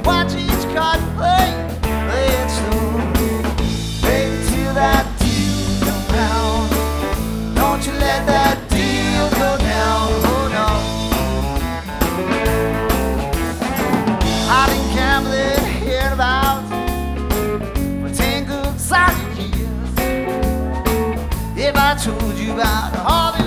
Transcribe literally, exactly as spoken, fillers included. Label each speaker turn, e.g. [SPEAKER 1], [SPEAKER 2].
[SPEAKER 1] watch each card play, play it slow. Wait till that deal comes round. Don't you let that deal go down, oh no. I didn't gamble here about for ten good solid years. If I told you about all the